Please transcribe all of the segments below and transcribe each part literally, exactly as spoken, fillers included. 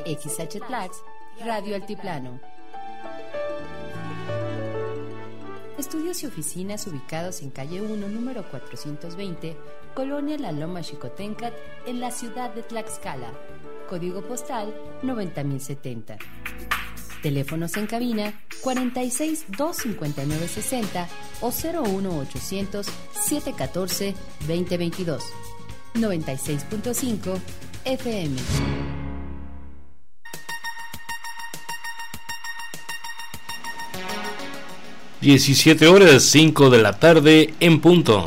X H Tlax, Radio Altiplano. Estudios y oficinas ubicados en calle uno, número cuatrocientos veinte, Colonia La Loma Xicoténcat, en la ciudad de Tlaxcala. Código postal noventa mil setenta. Teléfonos en cabina cuarenta y seis, doscientos cincuenta y nueve, sesenta o cero uno ochocientos, setecientos catorce, veinte veintidós. noventa y seis punto cinco F M. diecisiete horas, cinco de la tarde en punto.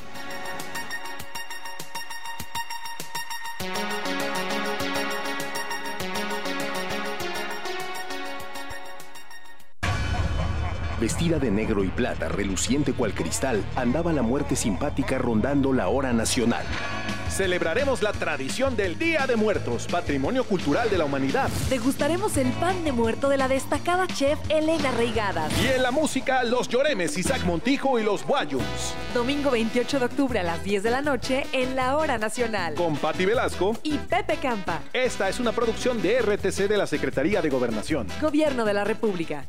Vestida de negro y plata, reluciente cual cristal, andaba la muerte simpática rondando la hora nacional. Celebraremos la tradición del Día de Muertos, patrimonio cultural de la humanidad. Degustaremos el pan de muerto de la destacada chef Elena Reigadas. Y en la música, los Lloremes, Isaac Montijo y los Guayums. Domingo veintiocho de octubre a las diez de la noche en la Hora Nacional. Con Patti Velasco y Pepe Campa. Esta es una producción de R T C de la Secretaría de Gobernación. Gobierno de la República.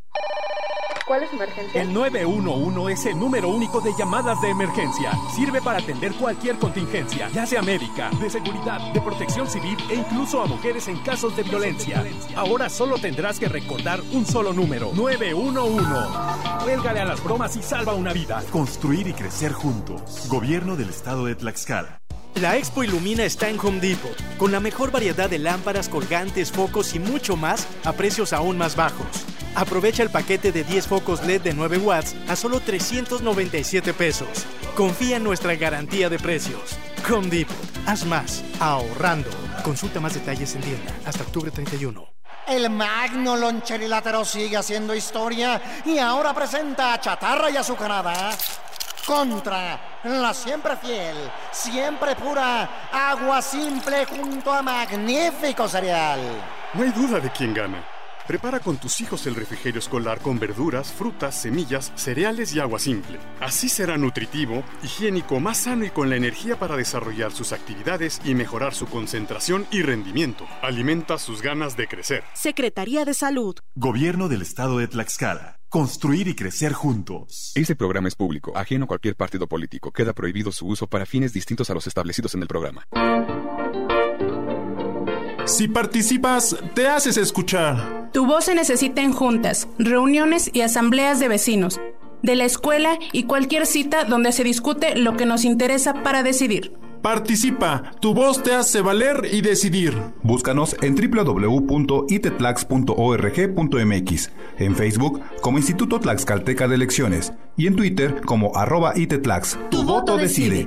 ¿Cuál es su emergencia? El nueve uno uno es el número único de llamadas de emergencia. Sirve para atender cualquier contingencia, ya sea médica, de seguridad, de protección civil e incluso a mujeres en casos de violencia. Ahora solo tendrás que recordar un solo número, nueve uno uno. Cuélgale a las bromas y salva una vida. Construir y crecer juntos. Gobierno del Estado de Tlaxcala. La Expo Ilumina está en Home Depot, con la mejor variedad de lámparas, colgantes, focos y mucho más a precios aún más bajos. Aprovecha el paquete de diez focos L E D de nueve watts a solo trescientos noventa y siete pesos. Confía en nuestra garantía de precios. Home Depot, haz más, ahorrando. Consulta más detalles en tienda hasta octubre treinta y uno. El Magno Loncherilátero sigue haciendo historia y ahora presenta chatarra y azucarada contra la siempre fiel, siempre pura Agua Simple junto a magnífico cereal. No hay duda de quién gana. Prepara con tus hijos el refrigerio escolar con verduras, frutas, semillas, cereales y agua simple. Así será nutritivo, higiénico, más sano y con la energía para desarrollar sus actividades y mejorar su concentración y rendimiento. Alimenta sus ganas de crecer. Secretaría de Salud. Gobierno del Estado de Tlaxcala. Construir y crecer juntos. Este programa es público, ajeno a cualquier partido político. Queda prohibido su uso para fines distintos a los establecidos en el programa. Si participas, te haces escuchar. Tu voz se necesita en juntas, reuniones y asambleas de vecinos, de la escuela y cualquier cita donde se discute lo que nos interesa para decidir. Participa, tu voz te hace valer y decidir. Búscanos en doble u doble u doble u punto i t tlax punto org punto m x, en Facebook como Instituto Tlaxcalteca de Elecciones y en Twitter como arroba itetlax. Tu, tu voto decide.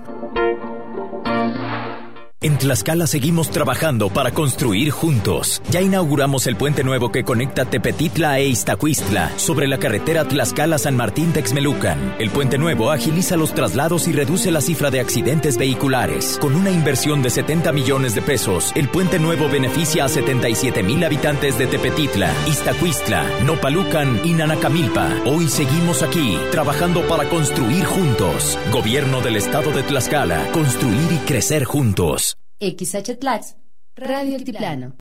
En Tlaxcala seguimos trabajando para construir juntos. Ya inauguramos el puente nuevo que conecta Tepetitla e Iztacuistla sobre la carretera Tlaxcala-San Martín-Texmelucan. El puente nuevo agiliza los traslados y reduce la cifra de accidentes vehiculares. Con una inversión de setenta millones de pesos, el puente nuevo beneficia a setenta y siete mil habitantes de Tepetitla, Iztacuistla, Nopalucan y Nanacamilpa. Hoy seguimos aquí, trabajando para construir juntos. Gobierno del Estado de Tlaxcala. Construir y crecer juntos. X H Tlax, Radio Altiplano.